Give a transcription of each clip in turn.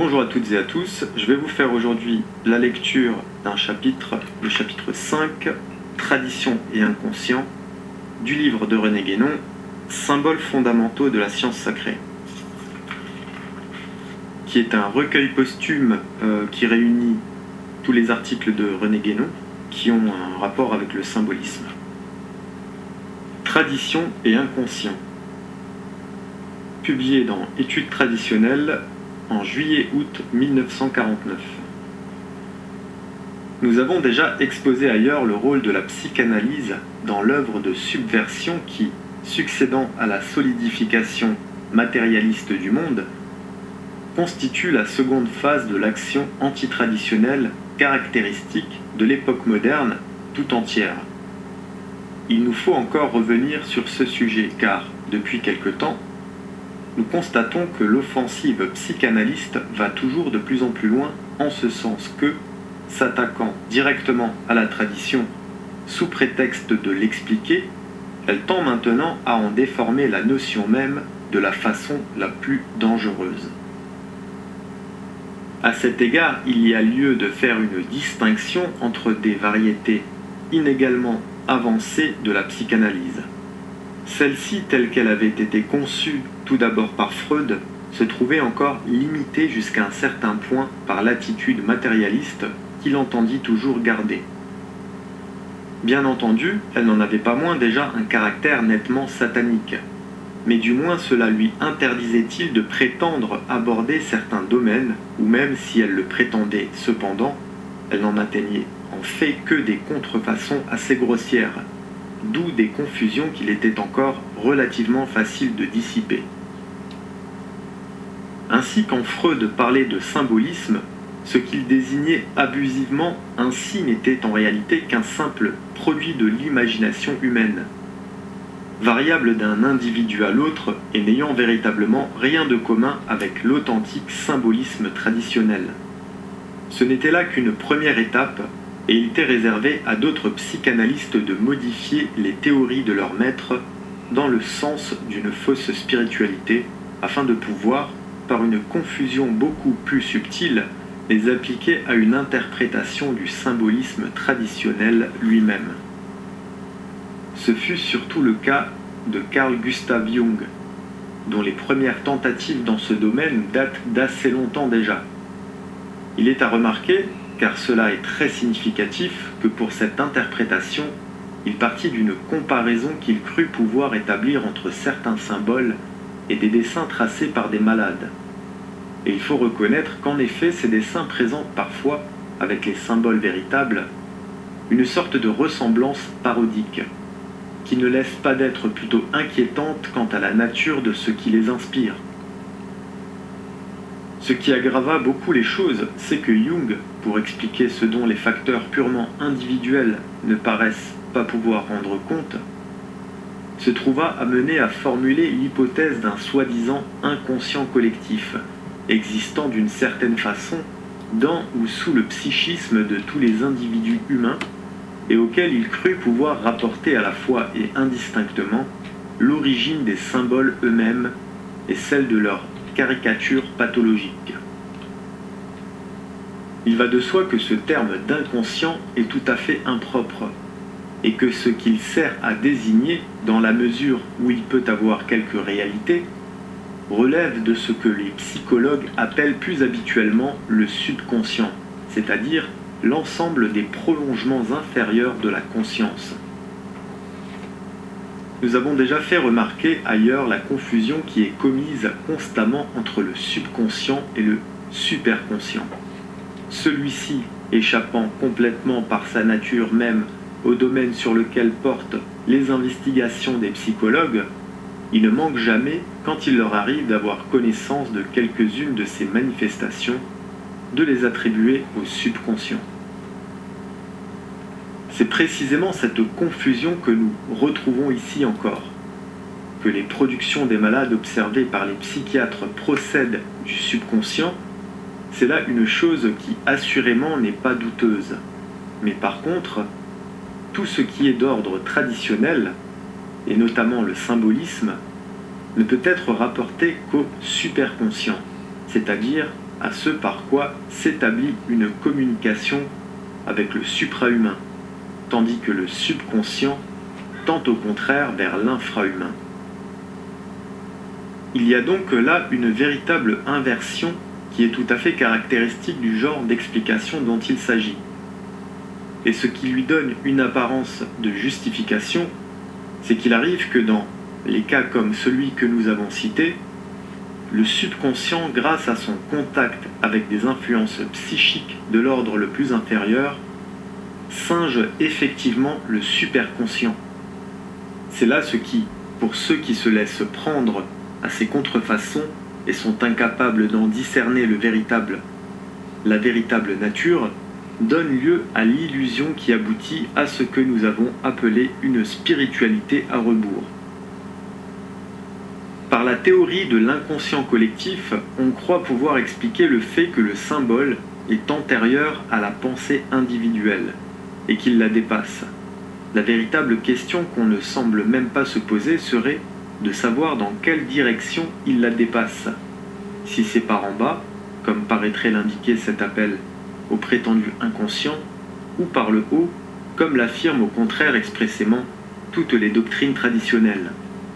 Bonjour à toutes et à tous, je vais vous faire aujourd'hui la lecture d'un chapitre, le chapitre 5, Tradition et inconscient, du livre de René Guénon, Symboles fondamentaux de la science sacrée, qui est un recueil posthume qui réunit tous les articles de René Guénon qui ont un rapport avec le symbolisme. Tradition et inconscient, publié dans Études traditionnelles en juillet-août 1949. Nous avons déjà exposé ailleurs le rôle de la psychanalyse dans l'œuvre de subversion qui, succédant à la solidification matérialiste du monde, constitue la seconde phase de l'action antitraditionnelle caractéristique de l'époque moderne tout entière. Il nous faut encore revenir sur ce sujet car, depuis quelque temps, nous constatons que l'offensive psychanalyste va toujours de plus en plus loin en ce sens que, s'attaquant directement à la tradition sous prétexte de l'expliquer, elle tend maintenant à en déformer la notion même de la façon la plus dangereuse. À cet égard, il y a lieu de faire une distinction entre des variétés inégalement avancées de la psychanalyse. Celle-ci, telle qu'elle avait été conçue tout d'abord par Freud, se trouvait encore limitée jusqu'à un certain point par l'attitude matérialiste qu'il entendit toujours garder. Bien entendu, elle n'en avait pas moins déjà un caractère nettement satanique, mais du moins cela lui interdisait-il de prétendre aborder certains domaines, ou même si elle le prétendait cependant, elle n'en atteignait en fait que des contrefaçons assez grossières, d'où des confusions qu'il était encore relativement facile de dissiper. Ainsi, quand Freud parlait de symbolisme, ce qu'il désignait abusivement ainsi n'était en réalité qu'un simple produit de l'imagination humaine, variable d'un individu à l'autre et n'ayant véritablement rien de commun avec l'authentique symbolisme traditionnel. Ce n'était là qu'une première étape, et il était réservé à d'autres psychanalystes de modifier les théories de leurs maîtres dans le sens d'une fausse spiritualité, afin de pouvoir, par une confusion beaucoup plus subtile, les appliquer à une interprétation du symbolisme traditionnel lui-même. Ce fut surtout le cas de Carl Gustav Jung, dont les premières tentatives dans ce domaine datent d'assez longtemps déjà. Il est à remarquer, car cela est très significatif, que pour cette interprétation, il partit d'une comparaison qu'il crut pouvoir établir entre certains symboles et des dessins tracés par des malades. Et il faut reconnaître qu'en effet, ces dessins présentent parfois, avec les symboles véritables, une sorte de ressemblance parodique, qui ne laisse pas d'être plutôt inquiétante quant à la nature de ce qui les inspire. Ce qui aggrava beaucoup les choses, c'est que Jung, pour expliquer ce dont les facteurs purement individuels ne paraissent pas pouvoir rendre compte, se trouva amené à formuler l'hypothèse d'un soi-disant inconscient collectif, existant d'une certaine façon dans ou sous le psychisme de tous les individus humains, et auquel il crut pouvoir rapporter à la fois et indistinctement l'origine des symboles eux-mêmes et celle de leur caricature pathologique. Il va de soi que ce terme d'inconscient est tout à fait impropre, et que ce qu'il sert à désigner, dans la mesure où il peut avoir quelque réalité, relève de ce que les psychologues appellent plus habituellement le subconscient, c'est-à-dire l'ensemble des prolongements inférieurs de la conscience. Nous avons déjà fait remarquer ailleurs la confusion qui est commise constamment entre le subconscient et le superconscient. Celui-ci, échappant complètement par sa nature même au domaine sur lequel portent les investigations des psychologues, il ne manque jamais, quand il leur arrive d'avoir connaissance de quelques-unes de ces manifestations, de les attribuer au subconscient. C'est précisément cette confusion que nous retrouvons ici encore, que les productions des malades observées par les psychiatres procèdent du subconscient. C'est là une chose qui assurément n'est pas douteuse, mais par contre, tout ce qui est d'ordre traditionnel, et notamment le symbolisme, ne peut être rapporté qu'au superconscient, c'est-à-dire à ce par quoi s'établit une communication avec le suprahumain, tandis que le subconscient tend au contraire vers l'infrahumain. Il y a donc là une véritable inversion qui est tout à fait caractéristique du genre d'explication dont il s'agit. Et ce qui lui donne une apparence de justification, c'est qu'il arrive que dans les cas comme celui que nous avons cité, le subconscient, grâce à son contact avec des influences psychiques de l'ordre le plus inférieur, singe effectivement le superconscient. C'est là ce qui, pour ceux qui se laissent prendre à ces contrefaçons et sont incapables d'en discerner la véritable nature, donne lieu à l'illusion qui aboutit à ce que nous avons appelé une spiritualité à rebours. Par la théorie de l'inconscient collectif, on croit pouvoir expliquer le fait que le symbole est antérieur à la pensée individuelle et qu'il la dépasse. La véritable question qu'on ne semble même pas se poser serait de savoir dans quelle direction il la dépasse. Si c'est par en bas, comme paraîtrait l'indiquer cet appel au prétendu inconscient, ou par le haut, comme l'affirment au contraire expressément toutes les doctrines traditionnelles.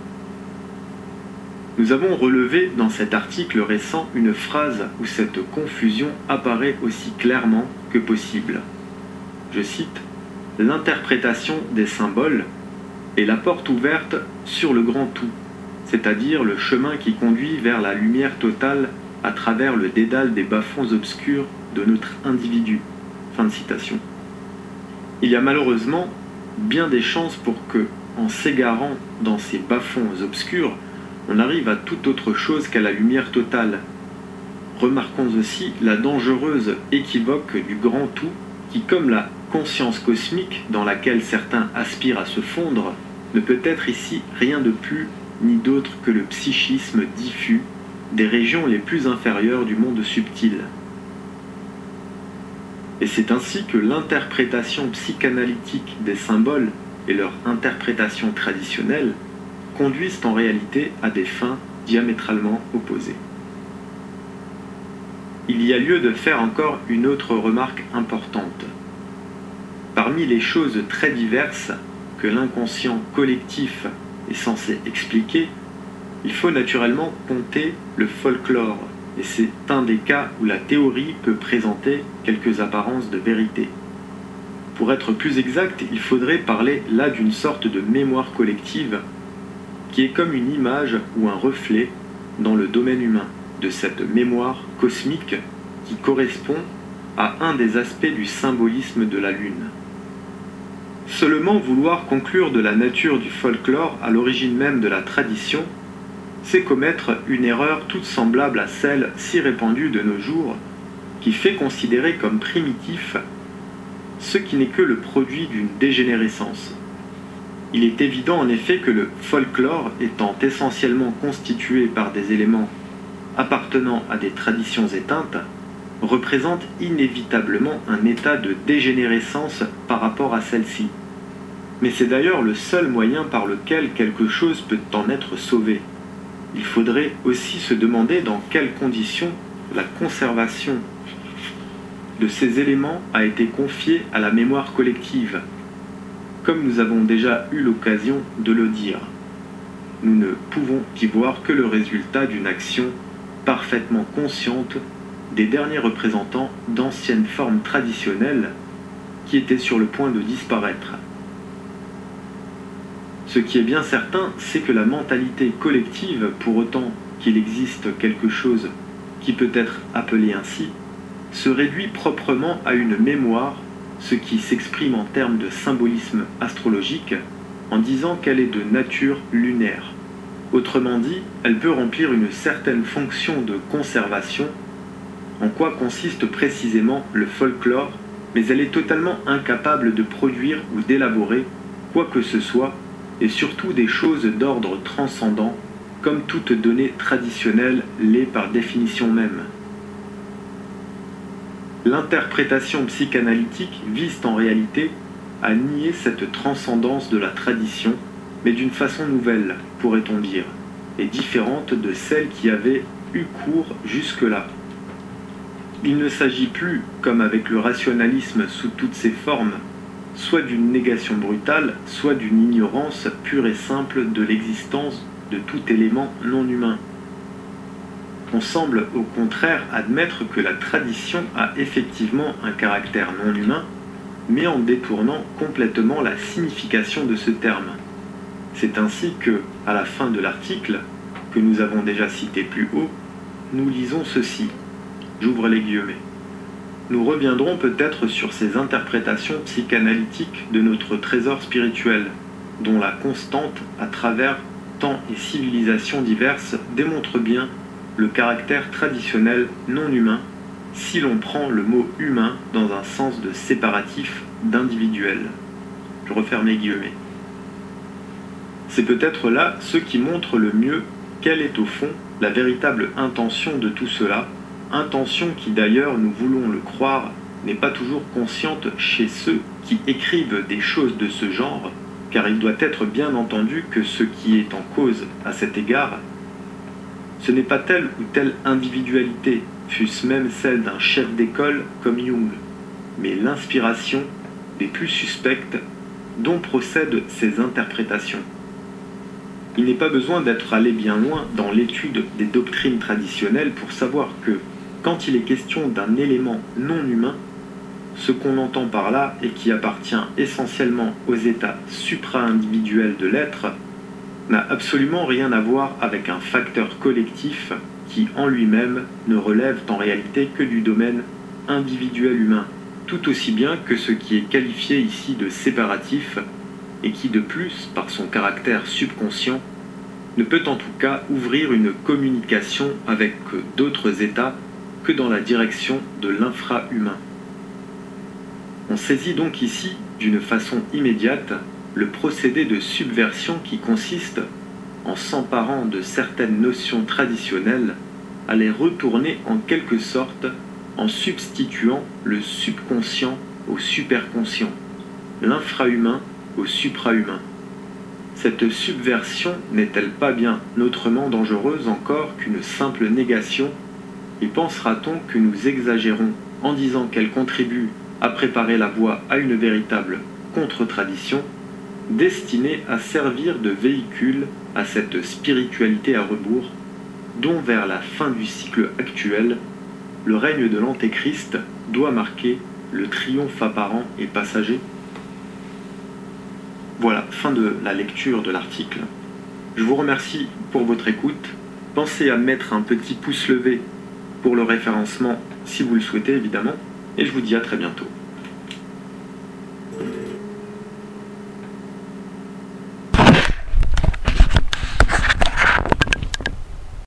Nous avons relevé dans cet article récent une phrase où cette confusion apparaît aussi clairement que possible. Je cite : « L'interprétation des symboles est la porte ouverte sur le grand tout, c'est-à-dire le chemin qui conduit vers la lumière totale à travers le dédale des bas-fonds obscurs de notre individu. » Fin de citation. Il y a malheureusement bien des chances pour que, en s'égarant dans ces bas-fonds obscurs, on arrive à toute autre chose qu'à la lumière totale. Remarquons aussi la dangereuse équivoque du grand tout qui, comme la conscience cosmique dans laquelle certains aspirent à se fondre, ne peut être ici rien de plus ni d'autre que le psychisme diffus des régions les plus inférieures du monde subtil. Et c'est ainsi que l'interprétation psychanalytique des symboles et leur interprétation traditionnelle conduisent en réalité à des fins diamétralement opposées. Il y a lieu de faire encore une autre remarque importante. Parmi les choses très diverses que l'inconscient collectif est censé expliquer, il faut naturellement compter le folklore, et c'est un des cas où la théorie peut présenter quelques apparences de vérité. Pour être plus exact, il faudrait parler là d'une sorte de mémoire collective qui est comme une image ou un reflet dans le domaine humain de cette mémoire cosmique qui correspond à un des aspects du symbolisme de la Lune. Seulement vouloir conclure de la nature du folklore à l'origine même de la tradition, c'est commettre une erreur toute semblable à celle si répandue de nos jours, qui fait considérer comme primitif ce qui n'est que le produit d'une dégénérescence. Il est évident en effet que le folklore, étant essentiellement constitué par des éléments appartenant à des traditions éteintes, représente inévitablement un état de dégénérescence par rapport à celle-ci. Mais c'est d'ailleurs le seul moyen par lequel quelque chose peut en être sauvé. Il faudrait aussi se demander dans quelles conditions la conservation de ces éléments a été confiée à la mémoire collective. Comme nous avons déjà eu l'occasion de le dire, nous ne pouvons y voir que le résultat d'une action parfaitement consciente des derniers représentants d'anciennes formes traditionnelles qui étaient sur le point de disparaître. Ce qui est bien certain, c'est que la mentalité collective, pour autant qu'il existe quelque chose qui peut être appelé ainsi, se réduit proprement à une mémoire, ce qui s'exprime en termes de symbolisme astrologique, en disant qu'elle est de nature lunaire. Autrement dit, elle peut remplir une certaine fonction de conservation, en quoi consiste précisément le folklore, mais elle est totalement incapable de produire ou d'élaborer quoi que ce soit, et surtout des choses d'ordre transcendant, comme toute donnée traditionnelle l'est par définition même. L'interprétation psychanalytique vise en réalité à nier cette transcendance de la tradition, mais d'une façon nouvelle, pourrait-on dire, et différente de celle qui avait eu cours jusque-là. Il ne s'agit plus, comme avec le rationalisme sous toutes ses formes, soit d'une négation brutale, soit d'une ignorance pure et simple de l'existence de tout élément non humain. On semble au contraire admettre que la tradition a effectivement un caractère non humain, mais en détournant complètement la signification de ce terme. C'est ainsi que, à la fin de l'article, que nous avons déjà cité plus haut, nous lisons ceci. J'ouvre les guillemets. Nous reviendrons peut-être sur ces interprétations psychanalytiques de notre trésor spirituel, dont la constante, à travers temps et civilisations diverses, démontre bien le caractère traditionnel non humain, si l'on prend le mot humain dans un sens de séparatif, d'individuel. Je referme les guillemets. C'est peut-être là ce qui montre le mieux quelle est au fond la véritable intention de tout cela, intention qui d'ailleurs, nous voulons le croire, n'est pas toujours consciente chez ceux qui écrivent des choses de ce genre, car il doit être bien entendu que ce qui est en cause à cet égard, ce n'est pas telle ou telle individualité, fût-ce même celle d'un chef d'école comme Jung, mais l'inspiration des plus suspectes dont procèdent ces interprétations. Il n'est pas besoin d'être allé bien loin dans l'étude des doctrines traditionnelles pour savoir que, quand il est question d'un élément non humain, ce qu'on entend par là et qui appartient essentiellement aux états supra-individuels de l'être, n'a absolument rien à voir avec un facteur collectif qui, en lui-même, ne relève en réalité que du domaine individuel humain, tout aussi bien que ce qui est qualifié ici de séparatif, et qui de plus, par son caractère subconscient, ne peut en tout cas ouvrir une communication avec d'autres états que dans la direction de l'infra-humain. On saisit donc ici, d'une façon immédiate, le procédé de subversion qui consiste, en s'emparant de certaines notions traditionnelles, à les retourner en quelque sorte en substituant le subconscient au superconscient, l'infrahumain au suprahumain. Cette subversion n'est-elle pas bien autrement dangereuse encore qu'une simple négation, et pensera-t-on que nous exagérons en disant qu'elle contribue à préparer la voie à une véritable contre-tradition, destinée à servir de véhicule à cette spiritualité à rebours, dont vers la fin du cycle actuel, le règne de l'Antéchrist doit marquer le triomphe apparent et passager? Voilà, fin de la lecture de l'article. Je vous remercie pour votre écoute. Pensez à mettre un petit pouce levé pour le référencement si vous le souhaitez évidemment, et je vous dis à très bientôt.